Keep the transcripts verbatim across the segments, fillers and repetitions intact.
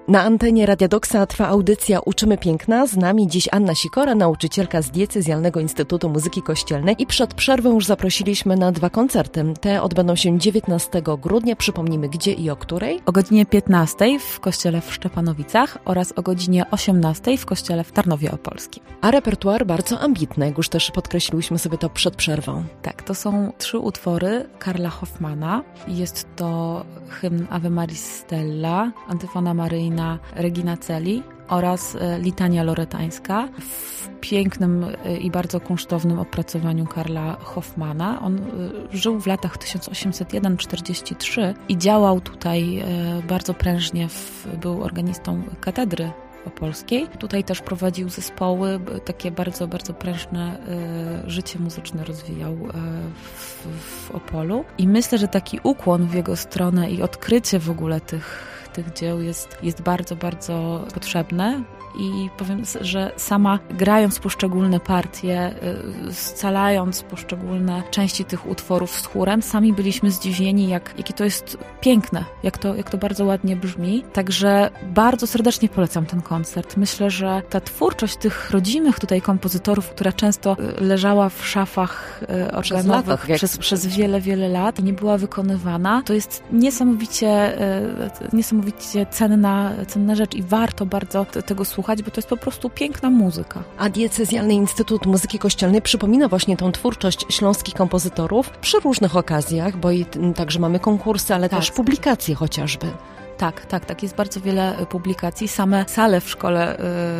Na antenie Radia Doksa trwa audycja Uczymy Piękna. Z nami dziś Anna Sikora, nauczycielka z Diecezjalnego Instytutu Muzyki Kościelnej. I przed przerwą już zaprosiliśmy na dwa koncerty. Te odbędą się dziewiętnastego grudnia. Przypomnijmy, gdzie i o której? O godzinie piętnastej w kościele w Szczepanowicach oraz o godzinie osiemnastej w kościele w Tarnowie Opolskim. A repertuar bardzo ambitny, jak już też podkreśliłyśmy sobie to przed przerwą. Tak, to są trzy utwory Karla Hoffmana. Jest to hymn Ave Maris Stella, Antyfona Maryjna Regina Coeli oraz litania loretańska w pięknym i bardzo kunsztownym opracowaniu Karla Hoffmana. On żył w latach tysiąc osiemset jeden do czterdziestego trzeciego i działał tutaj bardzo prężnie, w, był organistą katedry opolskiej. Tutaj też prowadził zespoły, takie bardzo, bardzo prężne y, życie muzyczne rozwijał y, w, w Opolu. I myślę, że taki ukłon w jego stronę i odkrycie w ogóle tych tych dzieł jest, jest bardzo, bardzo potrzebne i powiem, że sama grając poszczególne partie, scalając poszczególne części tych utworów z chórem, sami byliśmy zdziwieni, jak, jakie to jest piękne, jak to, jak to bardzo ładnie brzmi. Także bardzo serdecznie polecam ten koncert. Myślę, że ta twórczość tych rodzimych tutaj kompozytorów, która często leżała w szafach organowych przez, przez, przez wiele, wiele lat i nie była wykonywana, to jest niesamowicie, niesamowicie cenna, cenna rzecz i warto bardzo tego słuchać, bo to jest po prostu piękna muzyka. A Diecezjalny Instytut Muzyki Kościelnej przypomina właśnie tą twórczość śląskich kompozytorów przy różnych okazjach, bo i także mamy konkursy, ale tak, też publikacje chociażby. Tak, tak, tak. Jest bardzo wiele publikacji. Same sale w szkole y,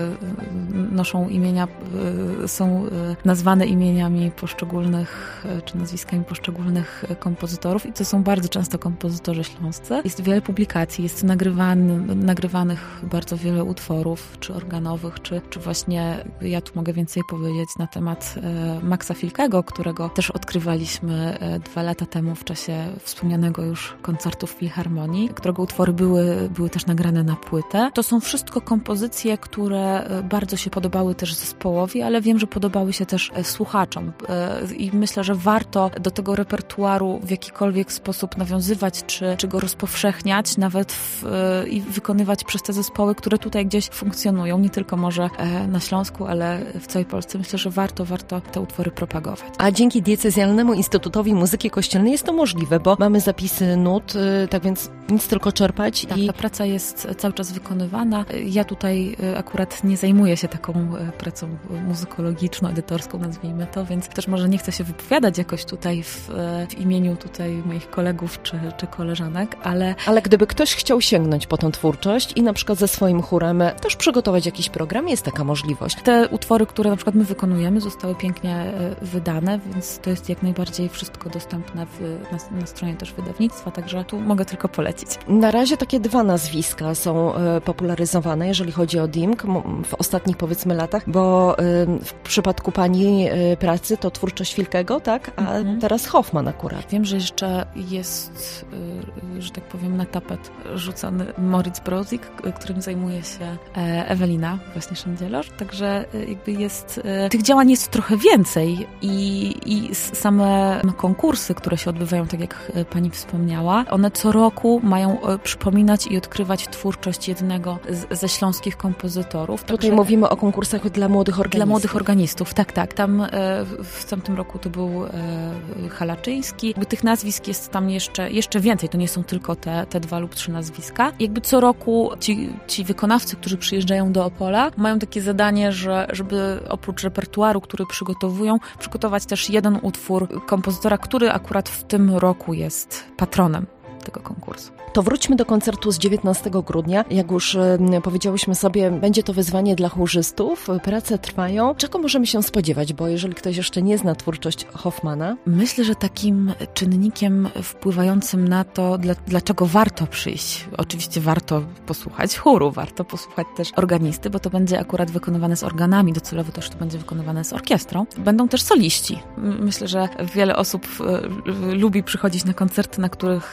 noszą imienia, y, są y, nazwane imieniami poszczególnych, y, czy nazwiskami poszczególnych kompozytorów i to są bardzo często kompozytorzy śląscy. Jest wiele publikacji, jest nagrywany, nagrywanych bardzo wiele utworów, czy organowych, czy, czy właśnie, ja tu mogę więcej powiedzieć na temat y, Maxa Filkego, którego też odkrywaliśmy y, dwa lata temu w czasie wspomnianego już koncertu w Filharmonii, którego utwory były Były, były też nagrane na płytę. To są wszystko kompozycje, które bardzo się podobały też zespołowi, ale wiem, że podobały się też słuchaczom. I myślę, że warto do tego repertuaru w jakikolwiek sposób nawiązywać, czy, czy go rozpowszechniać, nawet w, i wykonywać przez te zespoły, które tutaj gdzieś funkcjonują, nie tylko może na Śląsku, ale w całej Polsce. Myślę, że warto, warto te utwory propagować. A dzięki Diecezjalnemu Instytutowi Muzyki Kościelnej jest to możliwe, bo mamy zapisy nut, tak więc nic tylko czerpać. Tak, i... ta praca jest cały czas wykonywana. Ja tutaj akurat nie zajmuję się taką pracą muzykologiczną, edytorską, nazwijmy to, więc też może nie chcę się wypowiadać jakoś tutaj w, w imieniu tutaj moich kolegów czy, czy koleżanek, ale... Ale gdyby ktoś chciał sięgnąć po tą twórczość i na przykład ze swoim chórem też przygotować jakiś program, jest taka możliwość. Te utwory, które na przykład my wykonujemy, zostały pięknie wydane, więc to jest jak najbardziej wszystko dostępne w, na, na stronie też wydawnictwa, także tu mogę tylko polecić. Na razie takie dwa nazwiska są e, popularyzowane, jeżeli chodzi o D I M K w ostatnich powiedzmy latach, bo e, w przypadku pani e, pracy to twórczość Filkego, tak? A mhm. teraz Hoffman akurat. Wiem, że jeszcze jest, e, że tak powiem, na tapet rzucany Moritz Brozik, którym zajmuje się e, Ewelina właśnie Szędzielosz, także e, jakby jest, e, tych działań jest trochę więcej i, i same konkursy, które się odbywają, tak jak pani wspomniała, one co roku mają e, przypominać i odkrywać twórczość jednego z, ze śląskich kompozytorów. Tutaj Także mówimy o konkursach dla młodych organistów. Dla młodych organistów, tak, tak. Tam e, w tamtym roku to był e, Halaczyński. Jakby tych nazwisk jest tam jeszcze, jeszcze więcej. To nie są tylko te, te dwa lub trzy nazwiska. Jakby co roku ci, ci wykonawcy, którzy przyjeżdżają do Opola, mają takie zadanie, że żeby oprócz repertuaru, który przygotowują, przygotować też jeden utwór kompozytora, który akurat w tym roku jest patronem tego konkursu. To wróćmy do koncertu z dziewiętnastego grudnia. Jak już e, powiedziałyśmy sobie, będzie to wyzwanie dla chórzystów. Prace trwają. Czego możemy się spodziewać? Bo jeżeli ktoś jeszcze nie zna twórczość Hoffmana... Myślę, że takim czynnikiem wpływającym na to, dla, dlaczego warto przyjść, oczywiście warto posłuchać chóru, warto posłuchać też organisty, bo to będzie akurat wykonywane z organami, docelowo też to będzie wykonywane z orkiestrą. Będą też soliści. Myślę, że wiele osób e, lubi przychodzić na koncerty, na których e,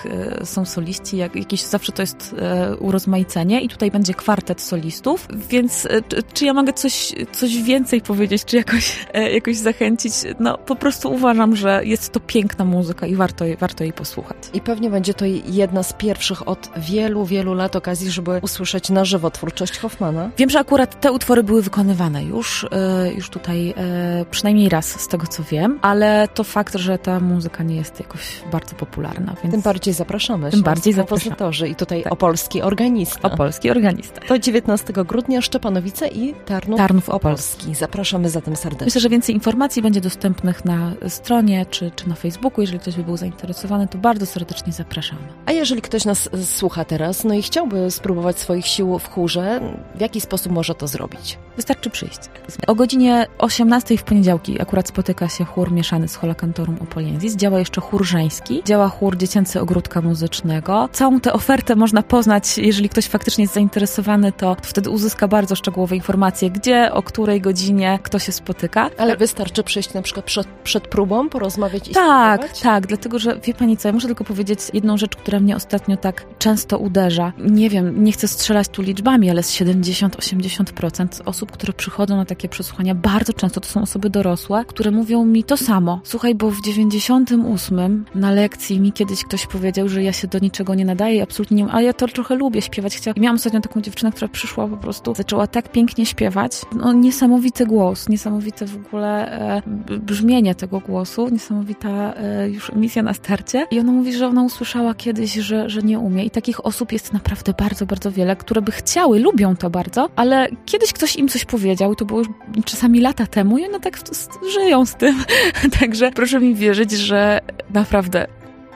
są soliści, jak, jakieś zawsze to jest e, urozmaicenie i tutaj będzie kwartet solistów, więc e, czy ja mogę coś, coś więcej powiedzieć, czy jakoś, e, jakoś zachęcić? No po prostu uważam, że jest to piękna muzyka i warto, warto jej posłuchać. I pewnie będzie to jedna z pierwszych od wielu, wielu lat okazji, żeby usłyszeć na żywo twórczość Hoffmana. Wiem, że akurat te utwory były wykonywane już, e, już tutaj e, przynajmniej raz z tego, co wiem, ale to fakt, że ta muzyka nie jest jakoś bardzo popularna. Więc tym bardziej zapraszamy. Tym bardziej zapraszamy. I tutaj tak. opolski organista. Opolski organista. To dziewiętnastego grudnia Szczepanowice i Tarnów, Tarnów Opolski. Opolski. Zapraszamy zatem serdecznie. Myślę, że więcej informacji będzie dostępnych na stronie czy, czy na Facebooku. Jeżeli ktoś by był zainteresowany, to bardzo serdecznie zapraszamy. A jeżeli ktoś nas słucha teraz, no i chciałby spróbować swoich sił w chórze, w jaki sposób może to zrobić? Wystarczy przyjść. O godzinie osiemnastej w poniedziałki akurat spotyka się chór mieszany z Schola Cantorum Opoliensis. Działa jeszcze chór żeński, działa chór Dziecięcy Ogródka Muzycznego. Całą tę ofertę można poznać, jeżeli ktoś faktycznie jest zainteresowany, to wtedy uzyska bardzo szczegółowe informacje, gdzie, o której godzinie, kto się spotyka. Ale wystarczy przyjść na przykład przed, przed próbą, porozmawiać i Tak, spróbować? tak, dlatego, że wie pani co, ja muszę tylko powiedzieć jedną rzecz, która mnie ostatnio tak często uderza. Nie wiem, nie chcę strzelać tu liczbami, ale z siedemdziesiąt do osiemdziesięciu procent osób, które przychodzą na takie przesłuchania, bardzo często to są osoby dorosłe, które mówią mi to samo. Słuchaj, bo w dziewięćdziesiątym ósmym na lekcji mi kiedyś ktoś powiedział, że ja się do niczego nie nadaję, absolutnie nie, a ja to trochę lubię śpiewać. Chciałam. I miałam ostatnio taką dziewczynę, która przyszła po prostu, zaczęła tak pięknie śpiewać. No niesamowity głos, niesamowite w ogóle e, brzmienie tego głosu, niesamowita e, już emisja na starcie. I ona mówi, że ona usłyszała kiedyś, że, że nie umie. I takich osób jest naprawdę bardzo, bardzo wiele, które by chciały, lubią to bardzo, ale kiedyś ktoś im coś powiedział i to było już czasami lata temu i one tak żyją z tym. Także proszę mi wierzyć, że naprawdę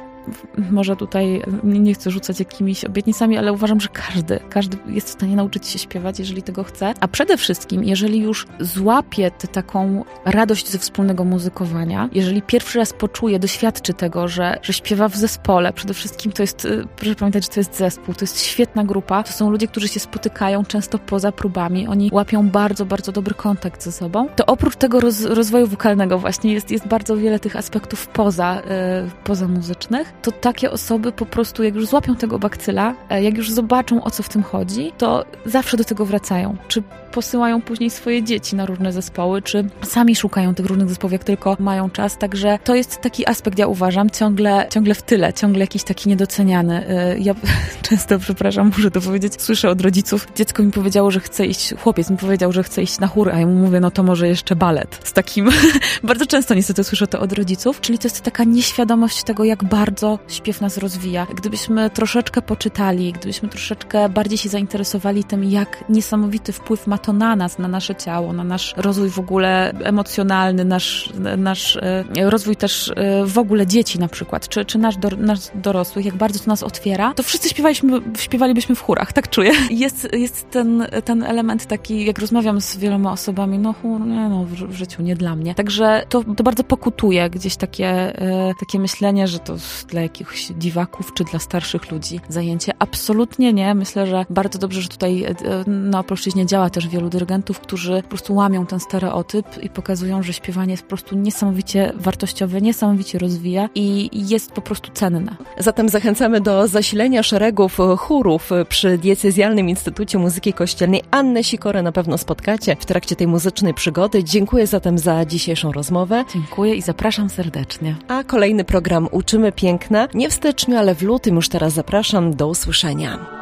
może tutaj nie chcę rzucać jakimiś obietnicami, ale uważam, że każdy, każdy jest w stanie nauczyć się śpiewać, jeżeli tego chce. A przede wszystkim, jeżeli już złapie tę taką radość ze wspólnego muzykowania, jeżeli pierwszy raz poczuje, doświadczy tego, że, że śpiewa w zespole, przede wszystkim to jest, proszę pamiętać, że to jest zespół, to jest świetna grupa, to są ludzie, którzy się spotykają często poza próbami, oni łapią bardzo, bardzo dobry kontakt ze sobą, to oprócz tego roz, rozwoju wokalnego właśnie jest, jest bardzo wiele tych aspektów poza, yy, poza muzycznych, to takie osoby po prostu, jak już złapią tego bakcyla, jak już zobaczą, o co w tym chodzi, to zawsze do tego wracają. Czy posyłają później swoje dzieci na różne zespoły, czy sami szukają tych różnych zespołów, jak tylko mają czas. Także to jest taki aspekt, ja uważam, ciągle, ciągle w tyle, ciągle jakiś taki niedoceniany. Ja często, przepraszam, muszę to powiedzieć, słyszę od rodziców, dziecko mi powiedziało, że chce iść, chłopiec mi powiedział, że chce iść na chór, a ja mu mówię, no to może jeszcze balet. Z takim, bardzo często niestety słyszę to od rodziców, czyli to jest taka nieświadomość tego, jak bardzo śpiew nas rozwija. Gdybyśmy troszeczkę poczytali, gdybyśmy troszeczkę bardziej się zainteresowali tym, jak niesamowity wpływ ma to na nas, na nasze ciało, na nasz rozwój w ogóle emocjonalny, nasz, nasz e, rozwój też e, w ogóle dzieci na przykład, czy, czy nasz, do, nasz dorosłych, jak bardzo to nas otwiera, to wszyscy śpiewaliśmy, śpiewalibyśmy w chórach, tak czuję. Jest, jest ten, ten element taki, jak rozmawiam z wieloma osobami, no chór, nie, no w, w życiu nie dla mnie. Także to, to bardzo pokutuje gdzieś takie, e, takie myślenie, że to dla jakichś dziwaków, czy dla starszych ludzi zajęcie. Absolutnie nie. Myślę, że bardzo dobrze, że tutaj e, na Opolszczyźnie działa też wielu dyrygentów, którzy po prostu łamią ten stereotyp i pokazują, że śpiewanie jest po prostu niesamowicie wartościowe, niesamowicie rozwija i jest po prostu cenne. Zatem zachęcamy do zasilenia szeregów chórów przy Diecezjalnym Instytucie Muzyki Kościelnej. Annę Sikorę na pewno spotkacie w trakcie tej muzycznej przygody. Dziękuję zatem za dzisiejszą rozmowę. Dziękuję i zapraszam serdecznie. A kolejny program Uczymy Piękna nie w styczniu, ale w lutym już teraz zapraszam. Do usłyszenia.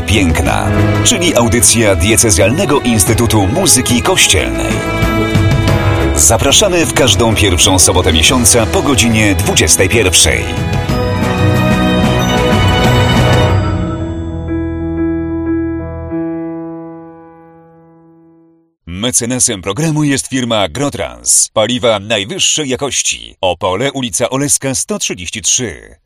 piękna, czyli audycja Diecezjalnego Instytutu Muzyki Kościelnej. Zapraszamy w każdą pierwszą sobotę miesiąca po godzinie dwudziestej pierwszej. Mecenasem programu jest firma Agrotrans. Paliwa najwyższej jakości. Opole, ulica Oleska sto trzydzieści trzy.